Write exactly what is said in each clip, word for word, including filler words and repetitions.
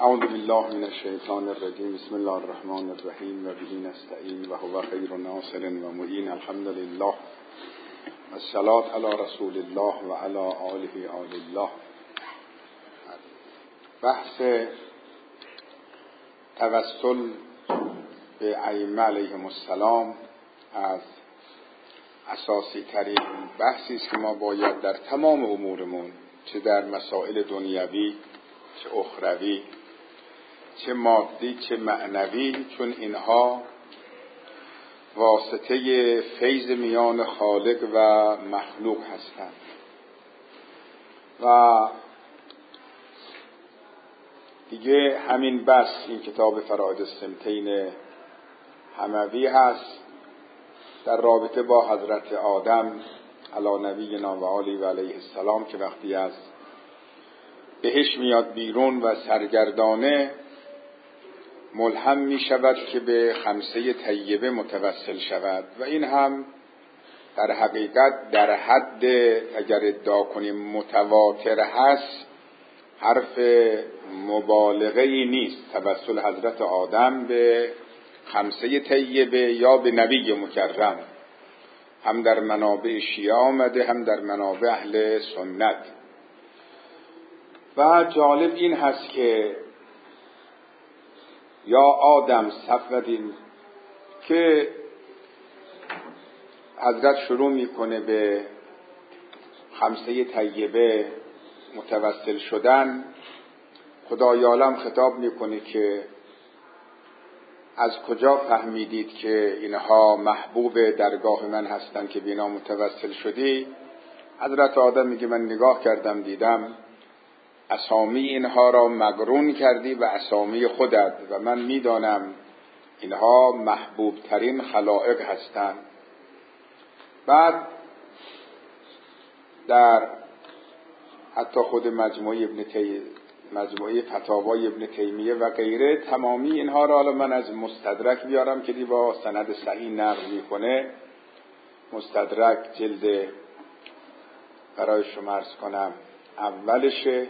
اعوذ بالله من الشیطان الرجیم. بسم الله الرحمن الرحیم و به نستعین و هو خیر ناصر و معین. الحمد لله و الصلاة علی رسول الله و علی آله آل الله. بحث توسل به ائمه علیهم السلام از اساسی ترین بحثی است که ما باید در تمام امورمون، چه در مسائل دنیوی چه اخروی چه مادی چه معنوی، چون اینها واسطه فیض میان خالق و مخلوق هستند و دیگه همین بس این کتاب فرائد السمتین حموی هست در رابطه با حضرت آدم علی نبینا و آله و علیه السلام، که وقتی از بهش میاد بیرون و سرگردانه ملهم می شود که به خمسه طیبه متوسل شود و این هم در حقیقت در حد، اگر ادعا کنیم متواتر هست، حرف مبالغه ای نیست. توسل حضرت آدم به خمسه طیبه یا به نبی مکرم هم در منابع شیعه آمده هم در منابع اهل سنت. و جالب این هست که یا آدم صفوتین که حضرت شروع میکنه به خمسه طیبه متوسل شدن. خدای عالم خطاب میکنه که از کجا فهمیدید که اینها محبوب درگاه من هستند که بینا متوسل شدی؟ حضرت آدم میگه من نگاه کردم دیدم اسامی اینها را مقرون کردی و اسامی خودت و من میدانم اینها محبوب ترین خلائق هستند. بعد در حتی خود مجموعه ابن تی... مجموعه فتاوای ابن تیمیه و غیره تمامی اینها را حالا من از مستدرک بیارم که دی با سند صحیح نقل میکنه. مستدرک جلد برای شما عرض کنم اولشه.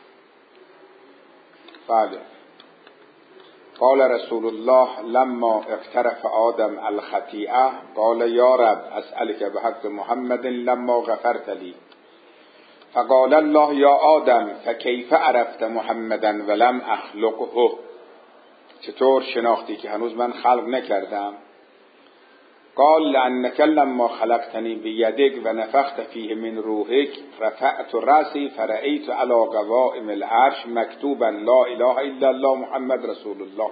بله. قال رسول الله لما اقترف آدم الخطیئه قال یا رب اسألک بحق محمد لما غفرت لی فقال الله یا آدم فکیف عرفت محمدا ولم اخلقه؟ چطور شناختی که هنوز من خلق نکردم؟ قال لأنك لما خلقتني بيدك ونفخت فيه من روحك رفعت رأسي فرأيت على قوائم العرش مكتوبا لا إله إلا الله محمد رسول الله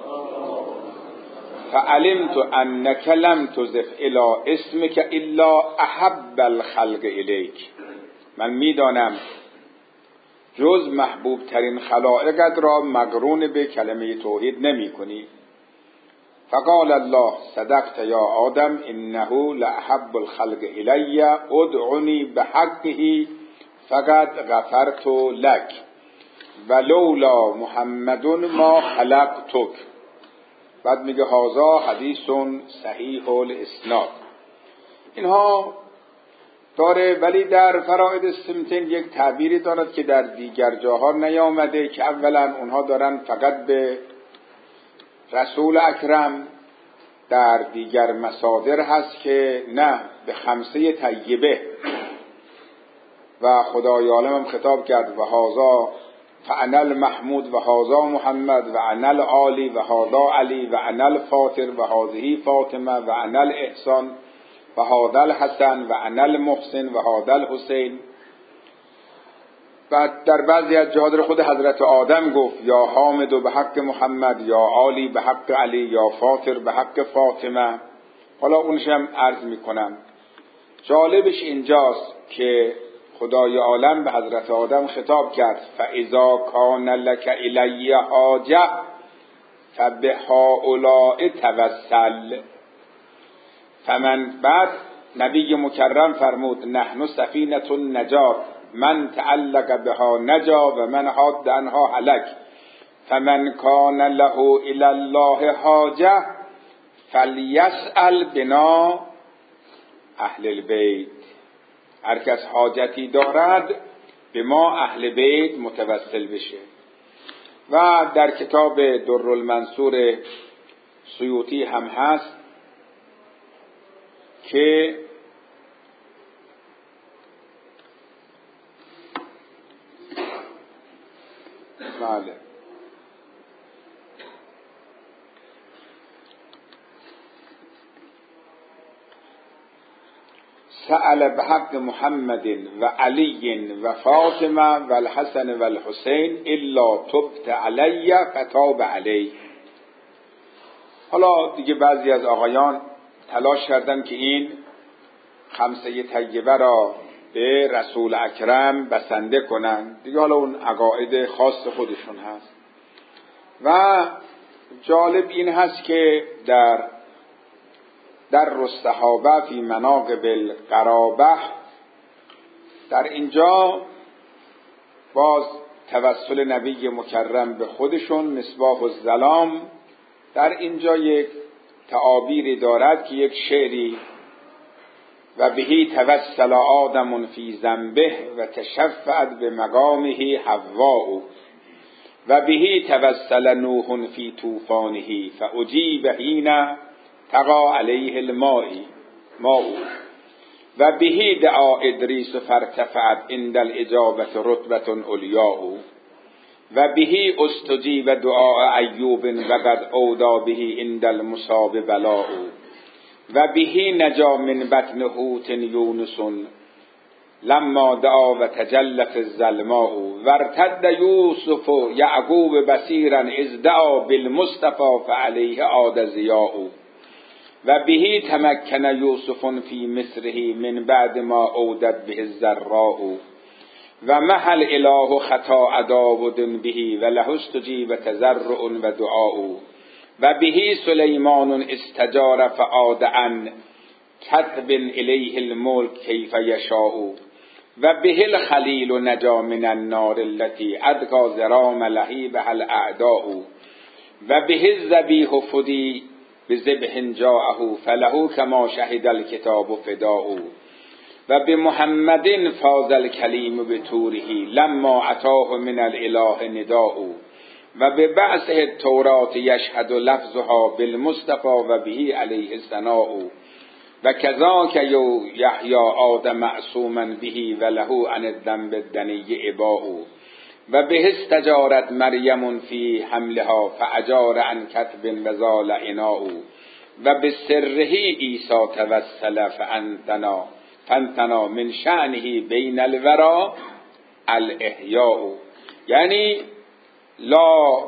فعلمت أنك لم تضف إلى اسمك إلا أحب الخلق إليك. من میدانم جز محبوب ترین خلائقت را مقرون به کلمه توحید نمی کنی. فقال الله صدقت یا آدم انه لاحب الخلق الی ادعنی بحقه فقد غفرت لك ولولا محمد ما خلقتك. بعد میگه هذا حدیث صحیح الاسناد. اینها داره، ولی در فرائد السمتین یک تعبیری دارد که در دیگر جاها نیامده که اولا اونها دارن فقط به رسول اکرم، در دیگر مصادر هست که نه به خمسه طیبه و خدای عالم هم خطاب کرد و هذا فانا المحمود و هذا محمد و انا العالی و هذا علی و انا الفاطر و هذه فاطمه و انا الاحسان و هذا الحسن و انا المحسن و هذا الحسین. بعد در بعضی از جاها خود حضرت آدم گفت یا حامد به حق محمد، یا عالی به حق علی، یا فاطر به حق فاطمه. حالا اونش هم عرض میکنم. جالبش اینجاست که خدای عالم به حضرت آدم خطاب کرد فاذا کان لک الی حاجه فبهؤلاء توسل. فمن بعد نبی مکرم فرمود نحن سفینة النجات من تعلق بها نجا و من حاد عنها هلک فمن کان له الی الله حاجه فلیسأل بنا اهل البیت. هر کس حاجتی دارد به ما اهل بیت متوسل بشه. و در کتاب درالمنصور سیوطی هم هست که بله سأل بحق محمد و علی و فاطمه و الحسن و الحسین الا تبت علی فتاب علی. حالا دیگه بعضی از آقایان تلاش کردن که این خمسه طیبه را به رسول اکرم بسنده کنن دیگه، حالا اون عقاید خاص خودشون هست. و جالب این هست که در در الصحابه فی مناقب القرابه در اینجا باز توسل نبی مکرم به خودشون مصباح الظلام در اینجا یک تعابیری دارد که یک شعری و بهی توسل آدم فی ذنبه و تشفعت به مقامه حواء و بهی توسل نوح فی طوفانه فاجیب حین تقا علیه الماء ماء و بهی دعا ادریس فارتفعت عند الاجابه رتبه علیاء و بهی استجیب دعاء ایوب و قد اودا بهی عند المصاب بلاء و بهی نجا من بطن حوت یونس لما دعا و تجلت الظلماء و ارتد یوسف یعقوب بصیرا اذ دعا بالمصطفى فعلیه عاد ضیاء و بهی تمکن یوسف فی مصره من بعد ما اودت به الضراء و محل اله خطا داود بهی و له استجیب تضرع و دعاء و بهی سلیمان استجار فعاد عن کتب الیه الملک کیف یشاء و به الخلیل نجا من النار التي ادقا ذرام لهیبها الاعداء و به الذبیح فدی بذبح جاءه فله کما شهد الکتاب فداء و به محمد فاز الکلیم بطوره لما اتاه من الاله نداء و به بعثه التورات یشهد لفظها بالمصطفى و به علیه ثناء و کذاک یحیی آدم معصوما به و له عن الذنب الدنی اباء و به استجارت مریم فی حملها فاجار عن کتب و زال عناء و به سره عیسی توسل فانتنا فانتنا من شأنه بین الورا الاحیاء. یعنی لا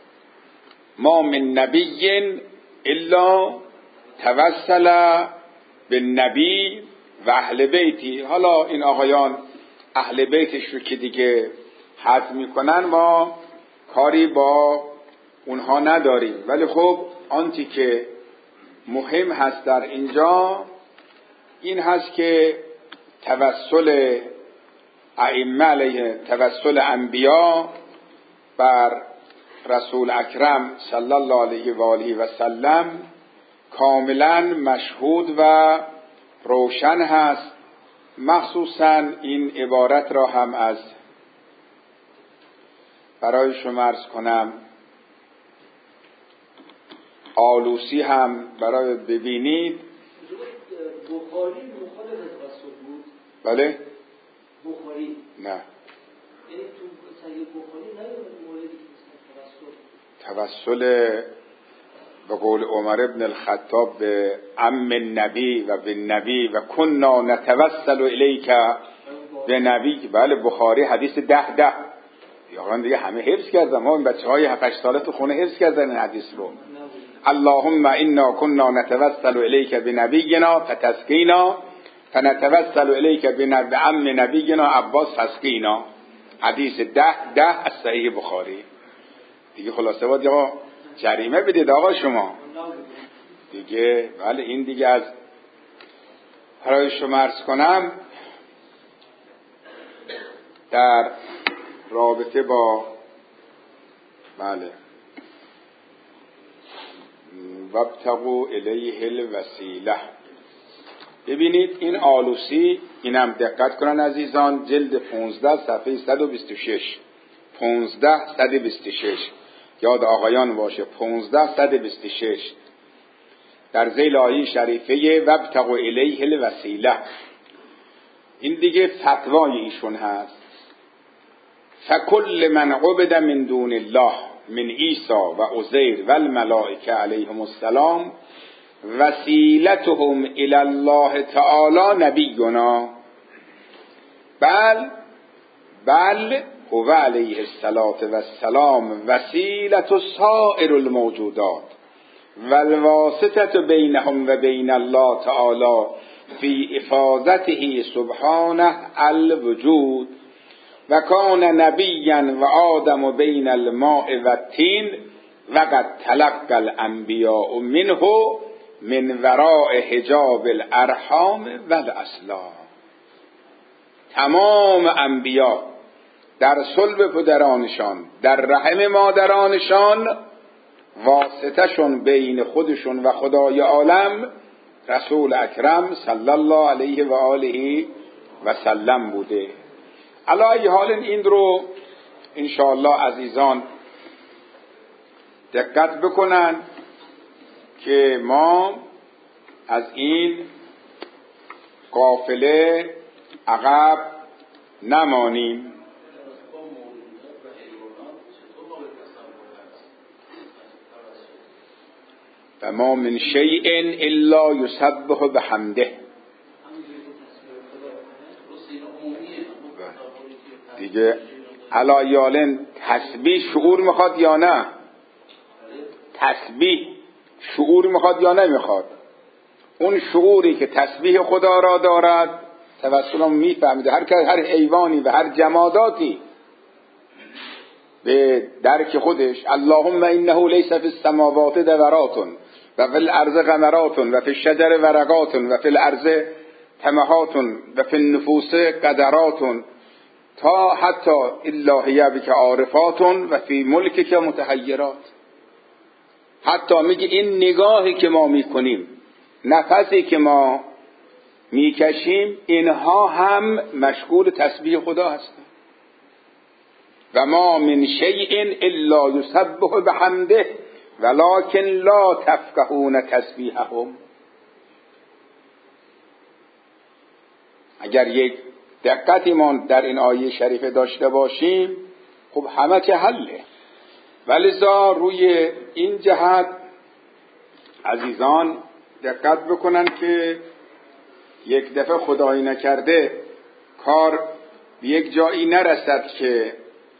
ما من نبی الا توسل به نبی و اهل بیتی. حالا این آقایان اهل بیتش رو که دیگه حذف میکنن ما کاری با اونها نداریم، ولی خب آنچه که مهم هست در اینجا این هست که توسل ائمه علیه توسل انبیا بر رسول اکرم صلی الله علیه و آله و سلم کاملا مشهود و روشن هست. مخصوصا این عبارت را هم از برای شما عرض کنم آلوسی هم برای ببینید. بخاری مخالف توسل بود؟ بله؟ بخاری نه، یعنی تو صحیح بخاری نیومد موردی که توسل توسل به قول عمر ابن الخطاب به عم النبی و به نبی و کنا نتوسل الیک به نبی. بله بخاری حدیث ده ده یاران دیگه همه حفظ کردن، ما این بچه های هفت هشت ساله تو خونه حفظ کردن این حدیث رو. اللهم انا كنا نتوسل الیک بنبینا فتسقینا فنتوسل الیک بنبی عم نبینا عباس فسقینا. حدیث ده ده از صحیح بخاری. دیگه خلاصه باید یا جریمه بدید آقا شما دیگه. ولی این دیگه از برای شما عرض کنم در رابطه با بله وابتغوا الیه الوسیله. ببینید این آلوسی، اینم دقت کنن عزیزان، جلد پانزده صفحه صد و بیست و شش پونزده صد بیست و شش، یاد آقایان باشه پونزده صد بیست و شش، در ذیل آیه شریفه وابتغوا الیه الوسیله. این دیگه فتوای ایشون هست. فکل من عبد من دون الله من عیسی و عزیر و الملائکه علیهم السلام وسیلتهم الی الله تعالی نبینا بل بل هو علیه الصلاة والسلام وسیلة سائر الموجودات والواسطة بینهم و بین الله تعالی فی افاضته سبحانه الوجود و کان نبیا و آدم بین الماء و الطین و قد تلقى الانبیاء منه من وراء حجاب الارحام و الاصلاب. تمام انبیا در صلب پدرانشان در رحم مادرانشان واسطهشون بین خودشون و خدای عالم رسول اکرم صلی الله علیه و آله و سلم بوده. علی حال این رو انشاءالله عزیزان دقت بکنن که ما از این قافله عقب نمانیم. و ما من شیء الا یسبح بحمده. دیگه علایالن تسبیح شعور میخواد یا نه؟ تسبیح شعور میخواد یا نمیخواد؟ اون شعوری که تسبیح خدا را دارد توسل میفهمیده. هر هر حیوانی و هر جماداتی به درک خودش اللهم انه لیس فی السماوات دورات و فی الارض غمرات و فی الشجر ورقات و فی الارض تمهات و فی النفوس قدرات تا حتی الهیه بک عارفات و فی ملکک متحیرات. حتی میگه این نگاهی که ما میکنیم، نفسی که ما میکشیم، اینها هم مشغول تسبیح خدا هستند. و ما من شیء الا یسبح بحمده ولکن لا تفقهون تسبیحهم. اگر یک دقتی ما در این آیه شریفه داشته باشیم خب همه که حله. ولذا روی این جهت عزیزان دقت بکنن که یک دفعه خدایی نکرده کار به یک جایی نرسد که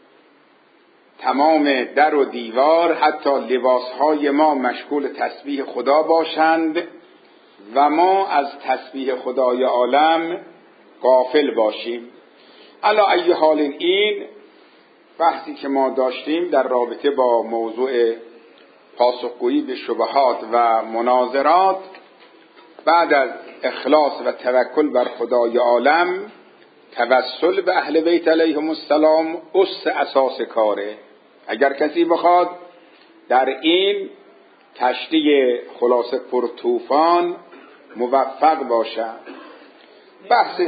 تمام در و دیوار حتی لباسهای ما مشغول تسبیح خدا باشند و ما از تسبیح خدای عالم غافل باشیم. علی ای حال این بحثی که ما داشتیم در رابطه با موضوع پاسخگویی به شبهات و مناظرات بعد از اخلاص و توکل بر خدای عالم توسل به اهل بیت علیهم السلام اس اساس کاره. اگر کسی بخواد در این کشتی خلاصه پر طوفان موفق باشه. بحث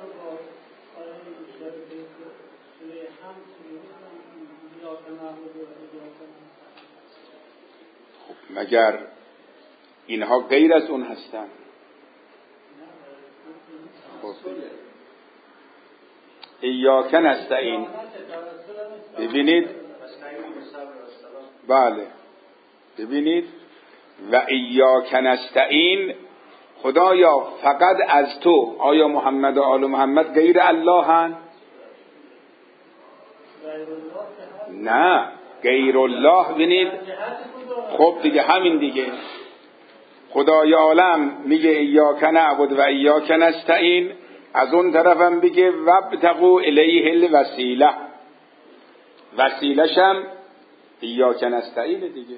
مگر اینها غیر از اون هستن؟ ایاک نستعین. ببینید بله ببینید و ایاک نستعین، خدایا فقط از تو. آیا محمد و آل محمد غیر الله هن؟ نه غیر الله. ببینید خب دیگه همین دیگه خدای عالم میگه ایاک نعبد و ایاک نستعین، از اون طرفم بگه وابتغوا الیه الوسیله، وسیله‌شم ایاک نستعین دیگه.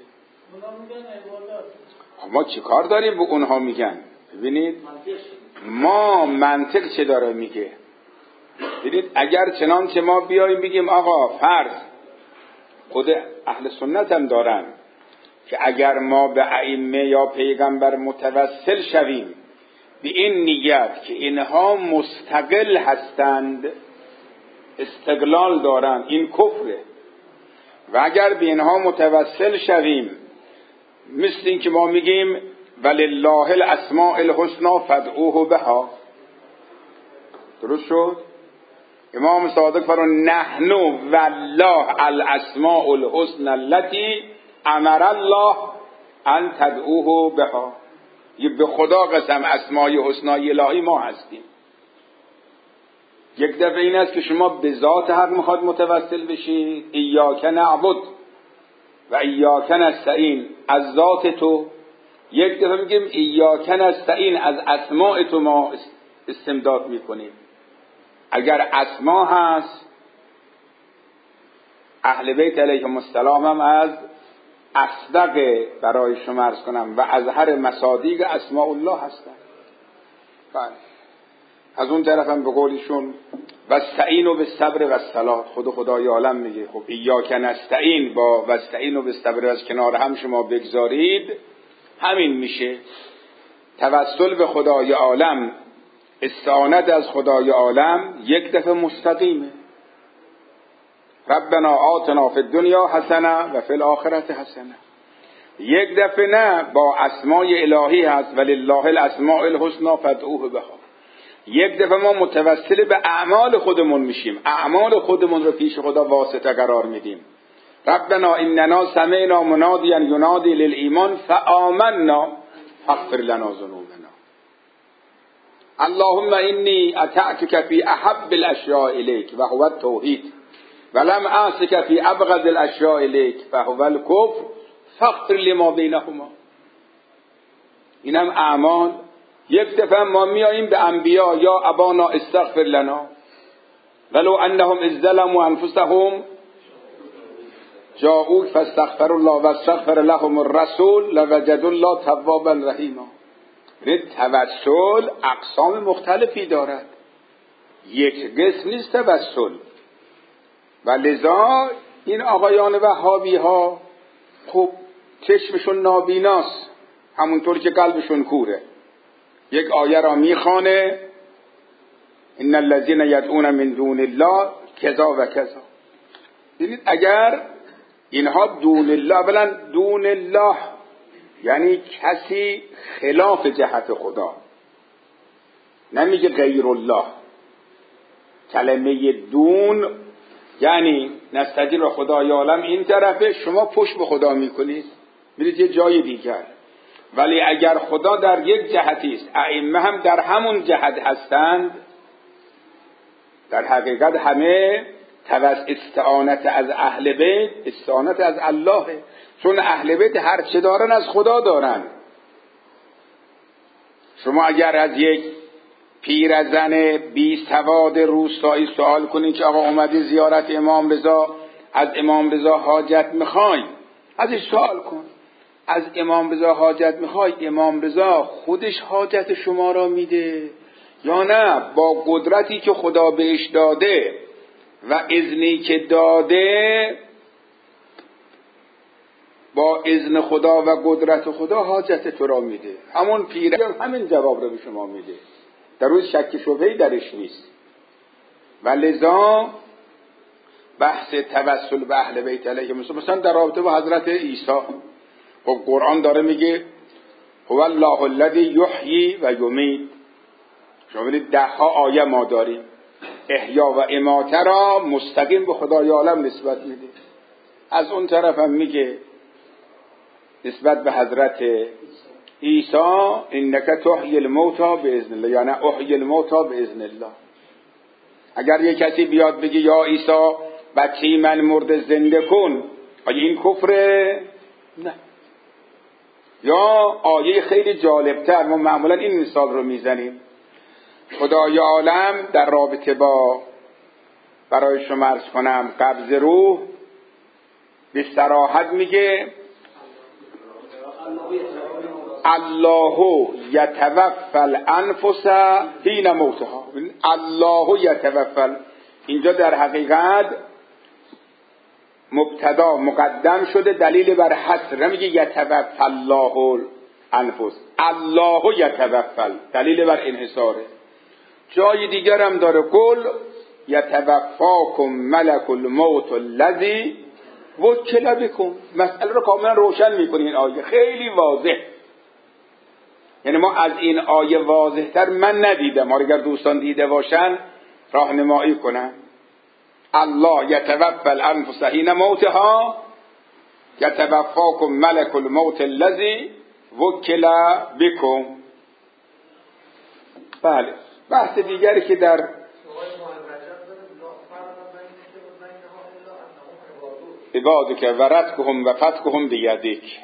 ما چی کار داریم به اونها میگن؟ ببینید ما منطق چه داره میگه. ببینید اگر چنانچه ما بیاییم بگیم آقا فرض، خود اهل سنت هم دارن که اگر ما به ائمه یا پیغمبر متوسل شویم به این نیت که اینها مستقل هستند، استقلال دارن، این کفره. و اگر به اینها متوسل شویم، مثل این که ما میگیم ولله الاسماء الحسنی فادعوه بها، درست شد؟ امام صادق فرمود نحن والله الاسماء الحسنی التي امر الله ان تدعوه بها. یه به خدا قسم اسمای حسنای الهی ما هستیم. یک دفعه این است که شما به ذات حق میخواد متوسل بشید، ایاک نعبد و ایاک نستعین، از ذات تو. یک دفعه میگیم ایاک نستعین، از اسماء تو ما استمداد میکنیم. اگر اسما هست، اهل بیت علیهم السلام هم از اصدق برای شما عرض کنم و ازهر مصادیق اسماء الله هستن. بله. از اون طرف هم به قولیشون واستعینوا بالصبر والصلاة، خود خدای عالم میگه خب ایاک نستعین با واستعینوا بالصبر از کنار هم شما بگذارید، همین میشه. توسل به خدای عالم، استعانت از خدای عالم یک دفعه مستقیمه. ربنا آتنا فی الدنیا حسنه و فی الاخرة حسنه. یک دفعه نه، با اسمای الهی هست ولله الاسماء الحسنی فادعوه بها. یک دفعه ما متوسل به اعمال خودمون میشیم، اعمال خودمون رو پیش خدا واسطه قرار میدیم. ربنا اننا سمعنا منادیا ینادی للایمان فآمنا فاغفر لنا ذنوبنا. اللهم انی اطعتک فی احب الاشیاء الیک و هو التوحید ولم اعصک فی ابغض الاشیاء الیک فهو الکفر فاغفر لما بینهما. این هم اعمال. یک دفعه ما میاییم به انبیا یا ابانا استغفر لنا ولو انهم اذ ظلموا انفسهم جاءوک فاستغفروا الله واستغفر لهم الرسول لوجدوا الله توابا رحیما. توسل اقسام مختلفی دارد، یک قسم نیست توسل. و لذا این آقایان وهابی ها خب چشمشون نابیناست، همونطور که قلبشون کوره. یک آیه را میخوانه ان الذين يدعون من دون الله کذا و کذا. ببینید اگر اینها دون الله، اولا دون الله یعنی کسی خلاف جهت خدا، نمیگه غیر الله. کلمه دون یعنی نستجیب خدای عالم این طرفه، شما پشت به خدا میکنید میرید یه جای دیگر. ولی اگر خدا در یک جهتی است، ائمه هم در همون جهت هستند، در حقیقت همه توس استعانت از اهل بیت، استعانت از الله، چون اهل بیت هر چه دارن از خدا دارن. شما اگر از یک پیرزن بی سواد روستایی سوال کنید که آقا اومدی زیارت امام رضا، از امام رضا حاجت میخوای، ازش سوال کن از امام رضا حاجت میخوای، امام رضا خودش حاجت شما را میده یا نه با قدرتی که خدا بهش داده و اذنی که داده، با اذن خدا و قدرت خدا حاجت تو را میده. همون پیره همین جواب رو به شما میده، در روز شک شبهه‌ای درش نیست. و لذا بحث توسل به اهل بیت علیهم السلام مثلا در رابطه با حضرت عیسی، خب قرآن داره میگه هو الله الذی یحیی و یمیت. شما ببینید ده ها آیه ما داریم احیا و اماته را مستقیم به خدای عالم نسبت میده. از اون طرف هم میگه نسبت به حضرت عیسی انک تحیی الموتی باذن الله، یعنی احیی الموتی باذن الله. اگر یک کسی بیاد بگه یا عیسی بچه من مرده زنده کن، آیا این کفره؟ نه. یا آیه خیلی جالبتر، ما معمولا این مثال رو میزنیم، خدای عالم در رابطه با برای شما عرض کنم قبض روح به صراحت میگه الله یتوفی الانفس حین موتها. الله یتوفی، اینجا در حقیقت مبتدا مقدم شده دلیل بر حصر، نمیگه یتوفی الله الانفس، الله یتوفی دلیل بر انحصاره. جای دیگر هم داره قل یتوفاکم ملک الموت الذی وکل بکن. مسئله رو کاملا روشن میکنه این آیه، خیلی واضح. یعنی ما از این آیه واضح‌تر من ندیدم. ما اگر دوستان دیده باشن راهنمایی کنن. الله یتوفی الانفس حین موتها یتوفاکم ملک الموت الذی وکل بکم. بله. بحث دیگری که در عبادک و رتقهم و فتقهم بیدک،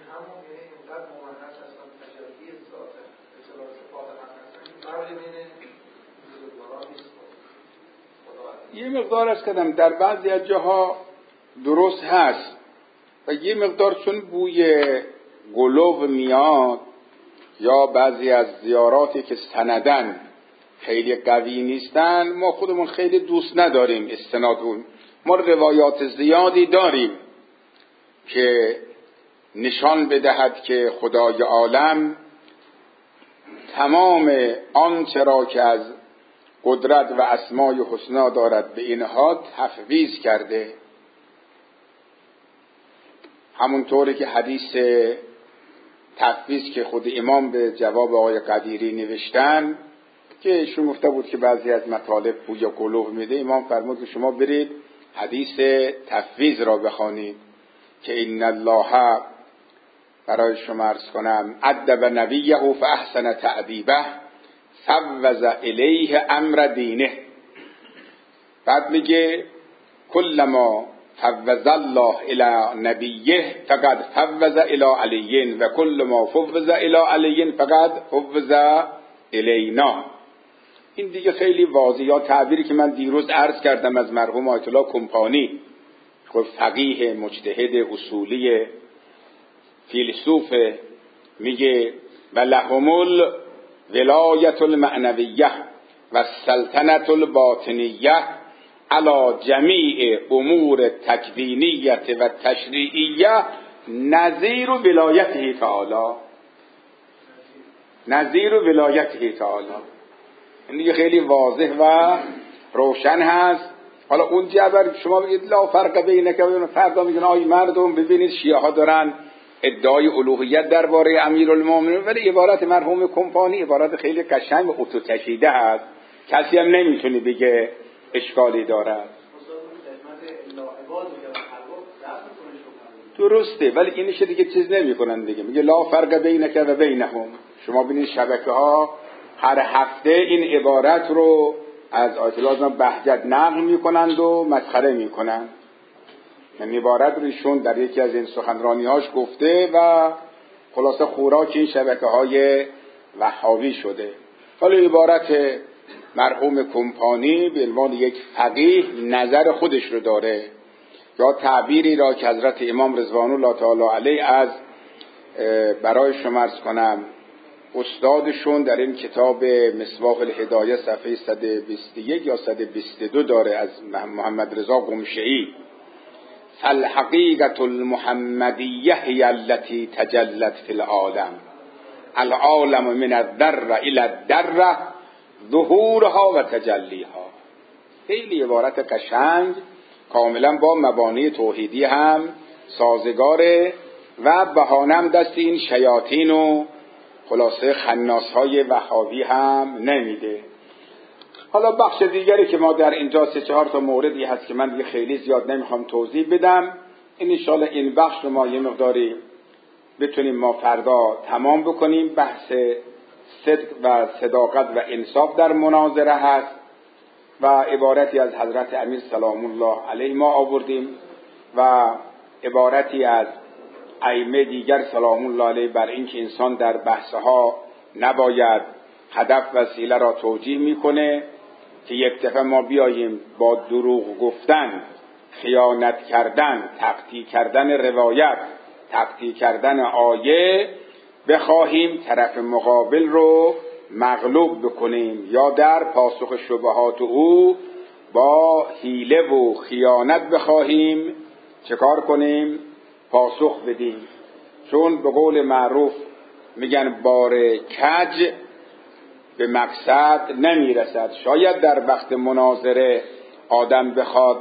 یه مقدار از کدم در بعضی از جاها درست هست و یه مقدار چون بوی گلوب میاد یا بعضی از زیاراتی که سندن خیلی قوی نیستن ما خودمون خیلی دوست نداریم استناد اون. ما روایات زیادی داریم که نشان بدهد که خدای عالم تمام آنچه را که از قدرت و اسمای حسنا دارد به اینها تفویض کرده. همونطوری که حدیث تفویض که خود امام به جواب آقای قدیری نوشتن که ایشون گفته بود که بعضی از مطالب بوی گلوب میده، امام فرمود که شما برید حدیث تفویض را بخوانید که ان الله، برای شما عرض کنم، ادب نبیه فاحسن تأدیبه فوض الیه امر دینه. بعد میگه کلما فوض الله الی نبیه فقد فوض الی علی و کل ما فوض الی علی فقد فوض الینا. این دیگه خیلی واضحه. یا تعبیری که من دیروز عرض کردم از مرحوم آیت الله کمپانی، خب فقیه مجتهد اصولی فیلسوف، میگه و لهم الولایت المعنویه و السلطنت الباطنیه علی جمیع امور تکوینیت و تشریعیه نظیر ولایته تعالی. نظیر ولایته تعالی این دیگه خیلی واضح و روشن هست. حالا اون جبر شما بگید لا فرق بینک و بین، فردا میگن آی مردم ببینید شیعه ها دارن ادعای الوهیت درباره امیرالمومنین، ولی عبارت مرحوم کمپانی عبارت خیلی قشنگ و اتو کشیده است، کسی هم نمیتونه بگه اشکالی دارد. درسته، ولی اینش دیگه چیز نمیکنن دیگه. میگه لا فرق بینک و بینهم. شما ببینید شبکه ها هر هفته این عبارت رو از آیت الله بهجت نقل میکنند و مسخره میکنند. این عبارت رو ایشون در یکی از این سخنرانی‌هاش گفته و خلاصه خوراک این شبکه های وهابی شده. حالا عبارت مرحوم کمپانی به عنوان یک فقیه نظر خودش رو داره، یا تعبیری را که حضرت امام رضوان الله تعالی علیه از برای شما عرض کنم استادشون در این کتاب مصباح الهدایه صفحه صد و بیست و یک یا صد و بیست و دو داره از محمد رضا قمشه‌ای، فالحقیقة المحمدیه هی التي تجلت فی العالم العالم من الذره الی الذره ظهورها و تجلیها. خیلی عبارت قشنگ، کاملا با مبانی توحیدی هم سازگاره و بهانم دست این شیاطین و خلاصه خناس های وهابی هم نمیده. حالا بخش دیگری که ما در اینجا سه چهار تا موردی هست که من دیگه خیلی زیاد نمیخوام توضیح بدم، این انشاءالله این بخش رو ما یه مقداری بتونیم ما فردا تمام بکنیم. بحث صدق و صداقت و انصاف در مناظره هست و عبارتی از حضرت امیر سلام الله علیه ما آوردیم و عبارتی از ائمه دیگر سلام الله علیه بر این که انسان در بحثها نباید هدف وسیله را توجیه میکنه که یک دفعه ما بیاییم با دروغ گفتن، خیانت کردن، تقطیع کردن روایت، تقطیع کردن آیه بخواهیم طرف مقابل رو مغلوب بکنیم یا در پاسخ شبهات او با حیله و خیانت بخواهیم چه کار کنیم؟ پاسخ بدیم. چون به قول معروف میگن بار کج به مقصد نمیرسد. شاید در وقت مناظره آدم بخواد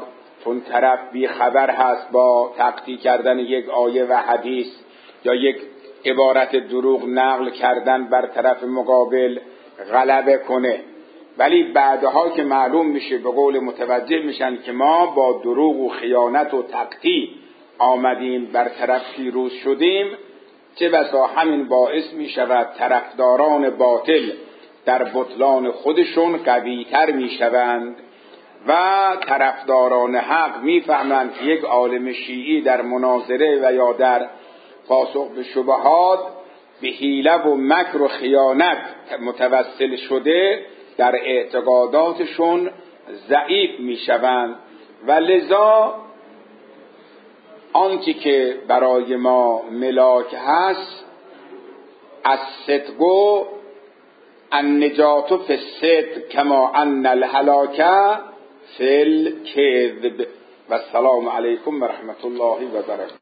چون طرف بی خبر هست با تقطیع کردن یک آیه و حدیث یا یک عبارت دروغ نقل کردن بر طرف مقابل غلبه کنه، ولی بعدها که معلوم میشه به قول متوجه میشن که ما با دروغ و خیانت و تقطیع آمدیم بر طرف پیروز شدیم، چه بسا همین باعث میشود طرفداران باطل در بطلان خودشون قوی‌تر میشوند و طرفداران حق میفهمند که یک عالم شیعی در مناظره و یا در پاسخ به شبهات به حیله و مکر و خیانت متوسل شده در اعتقاداتشون ضعیف میشوند و لذا آنچه که برای ما ملاک هست از صدق النجات فی الصدق کما ان الهلاک فی الکذب. و السلام علیکم و رحمت الله و برکاته.